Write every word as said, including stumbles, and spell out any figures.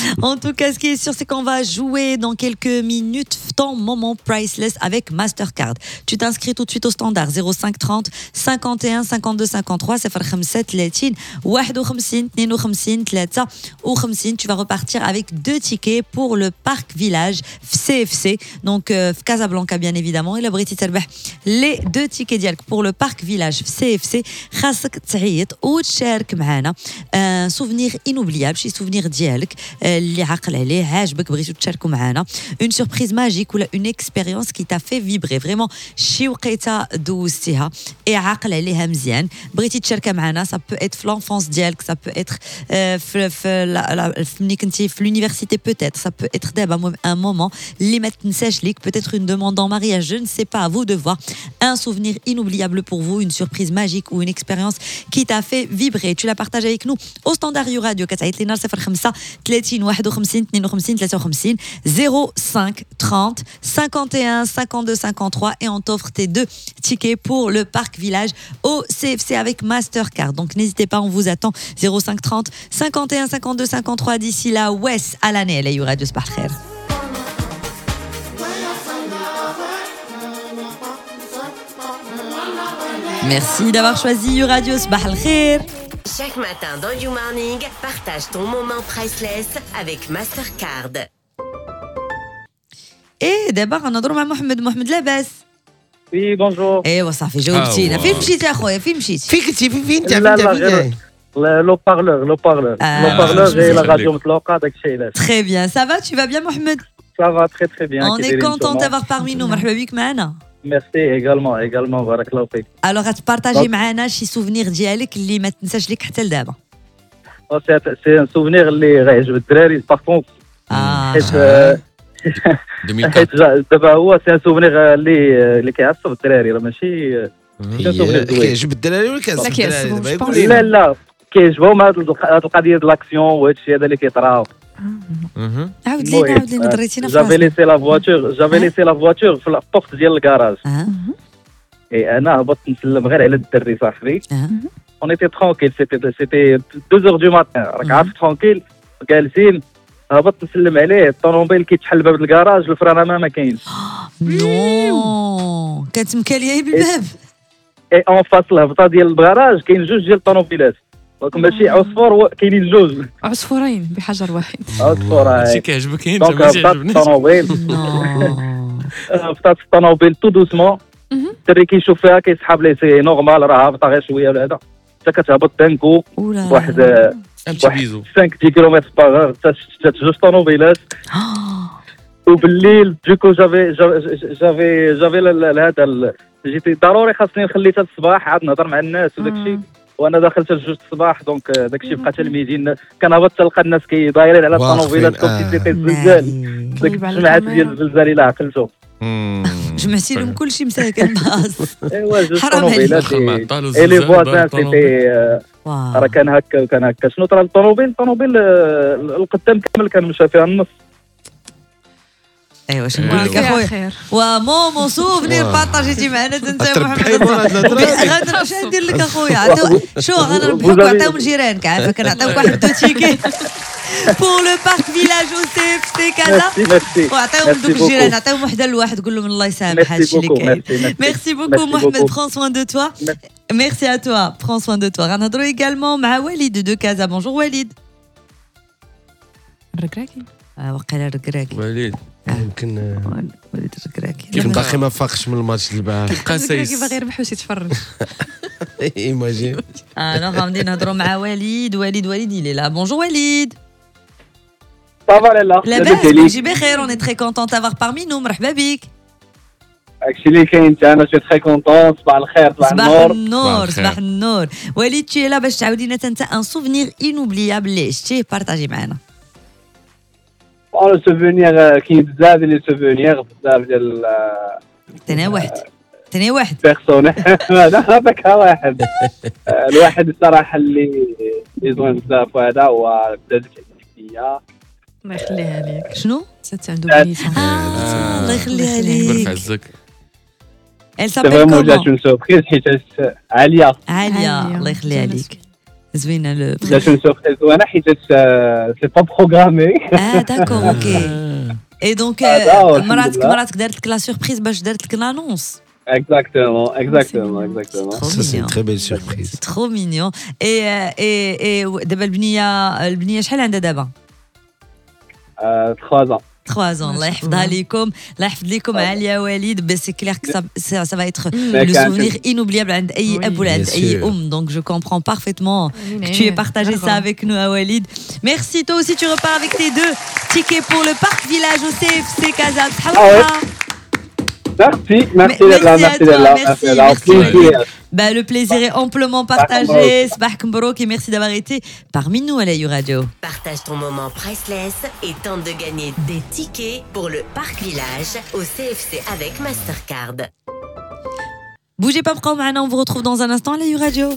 En tout cas, ce qui est sûr, c'est qu'on va jouer dans quelques minutes ton moment priceless avec Mastercard. Tu t'inscris tout de suite au standard zéro cinq trente cinquante et un cinquante-deux cinquante-trois صفر خمسة ثلاثين واحد وخمسين اثنين وخمسين ثلاثة وخمسين. Tu vas repartir avec deux tickets pour le parc village C F C. Donc euh, Casablanca bien évidemment. Et la Briti تربح les deux tickets ديالك pour le parc village C F C. خاصك تعيط وتشارك معنا un souvenir inoubliable شي souvenir ديالك اللي عقل عليه عاجبك بغيتو تشاركوا معنا une surprise magique ولا une expérience qui t'a fait vibrer vraiment شي وقيته دوزتيها et عاقل عليها مزيان بغيتي تشارك معنا ça peut être في l'enfance ديالك ça peut être في في ملي كنتي في l'université peut-être ça peut être دابا un moment اللي ما تنساش ليك peut-être une demande en mariage je ne sais pas à vous de voir un souvenir inoubliable pour vous une surprise magique ou une expérience qui t'a fait vibrer tu la partages avec nous au standard You Radio كتعيط لينا صفر خمسة ثلاثين واحد وخمسين اثنين وخمسين ثلاثة وخمسين zéro cinq trente cinquante et un cinquante-deux cinquante-trois et on t'offre tes deux tickets pour le parc village au C F C avec Mastercard. Donc n'hésitez pas, on vous attend zéro cinq trente cinquante et un cinquante-deux cinquante-trois. D'ici là, Wes à l'année, la You Radio صباح الخير. Merci d'avoir choisi You Radio صباح الخير. Chaque matin dans You Morning, partage ton moment priceless avec Mastercard. Et d'abord, on a droit à Mohamed. Mohamed لاباس. Oui, bonjour. ايوا صافي جاوبتينا. فين مشيتي اخويا؟ فين مشيتي؟ فين كنتي فين فين لا لا غير لو بارلور لو بارلور لو بارلور et la radio مطلقة داك الشيء علاش. Très bien, ça va? Tu vas bien Mohamed? Ça va très très bien. On est content d'avoir parmi nous. مرحبا بك معنا. Merci également également بارك الله فيك. Alors غتبارطاجي معنا شي سوفونير ديالك اللي ما تنساش لك حتى لدابا. سي ان سوفونير اللي غيعجب الدراري باغ كونط. اه حيت دابا هو سي ان سوفونير اللي اللي كيعصب الدراري راه ماشي كيعجب الدراري ولا كيعصب الدراري لا لا كيعجبهم هاد القضيه ديال لاكسيون وهذا الشيء هذا اللي كيطرا. عاود لينا عاود لينا دريتينا جافي ليسي لا فواتور جافي ليسي لا فواتور في البورت ديال الكراج اي انا هبطت نسلم غير على الدري صاحبي اون ايتي ترونكيل سيتي سيتي اثنين اور دو ماتان راك عارف ترونكيل جالسين هبطت نسلم عليه الطوموبيل كيتحل باب الكراج الفران ما ما كاينش نو كانت مكاليه بالباب اي اون فاس الهبطه ديال الكراج كاين جوج ديال الطوموبيلات دونك ماشي عصفور كاينين جوج عصفورين بحجر واحد عصفور شي كيعجبك انت ما كيعجبنيش الطوموبيل هبطات الطوموبيل تو دوسمون الدري كيشوف فيها كيسحاب ليه سي نورمال راه هابطه غير شويه ولا هذا حتى كتهبط دانكو واحد واحد خمسة كيلومتر باغ حتى جوج طوموبيلات وبالليل دوكو جافي جافي جافي هذا جيتي ضروري خاصني نخلي حتى الصباح عاد نهضر مع الناس وداك الشيء وانا داخل حتى جوج الصباح دونك داك الشيء بقى تلميذين كنهبط تلقى الناس كيدايرين على الطوموبيلات كوم سيتي الزلزال داك الجماعات ديال الزلزال الا عقلتو جمعتي لهم كلشي مساكن باص ايوا جوج طوموبيلات اي لي فوازان سيتي راه كان هكا وكان هكا شنو طرا الطوموبيل الطوموبيل القدام كامل كان مشى فيها النص ايوا شنو نقول لك اخويا ومومو سوفنير بارطاجيتي معنا انت محمد غادي اش ندير لك اخويا شو غنربحوك وعطيهم الجيران عارفه كنعطيوك واحد دو تيكي pour le parc village au C F C كذا وعطيهم دوك الجيران عطيهم وحده لواحد قول لهم الله يسامح هادشي اللي كاين ميرسي بوكو محمد prends soin de toi merci à toi prends soin de toi غنهضروا également مع وليد دو كازا بونجور وليد الركراكي وقيلا الركراكي وليد يمكن وليد الركراكي كيف باقي ما فاقش من الماتش البارح تبقى سايس كيف باغي يربح واش يتفرج ايماجين اه غادي نهضروا مع وليد وليد وليد il est là bonjour وليد صافا لالا لاباس كلشي بخير اون تري كونطون تافار parmi nous مرحبا بك داكشي اللي كاين حتى انا سي تري كونطون صباح الخير صباح النور صباح النور صباح النور وليد تي لا باش تعاودي لنا انت ان سوفونير انوبليابل اللي شتيه بارطاجي معنا اون سوفونير كاين بزاف ديال لي سوفونير بزاف ديال تنا واحد تنا واحد بيرسونيل هذا هذاك واحد الواحد الصراحه اللي يزوين بزاف وهذا هو بزاف ديال الله يخليها ليك شنو ست عنده بنيته الله يخليها ليك عزك elle s'appelle comment جات une surprise حيت عاليه عاليه الله يخليها ليك زوينه لو C'est une surprise. وانا حيت c'est pas programmé. اه داكور اوكي. اي دونك مراتك مراتك دارت لك لا سوربريز باش دارت لك لانونس. Exactement, exactement, exactement. Ça, c'est une très belle surprise. C'est trop mignon. Et, et, et دابا البنية البنية شحال عندها دابا؟ Euh, trois ans. trois ans. الله يحفظها لكم، الله يحفظ لكم عليا وليد. بس c'est clair que ça, ça, ça va être le souvenir inoubliable عند أي أب ولا عند أي أم. Donc je comprends parfaitement que tu aies partagé ça avec nous, à Walid. Merci. Toi aussi, tu repars avec tes deux tickets pour le parc village au C F C Casa. Merci, merci d'être là, merci d'être là. Merci, merci, merci. Bah, le plaisir est amplement partagé. Sbahk Mbrok, et merci d'avoir été parmi nous à la Radio. Partage ton moment priceless et tente de gagner des tickets pour le parc village au C F C avec Mastercard. Bougez pas, on vous retrouve dans un instant à la Radio.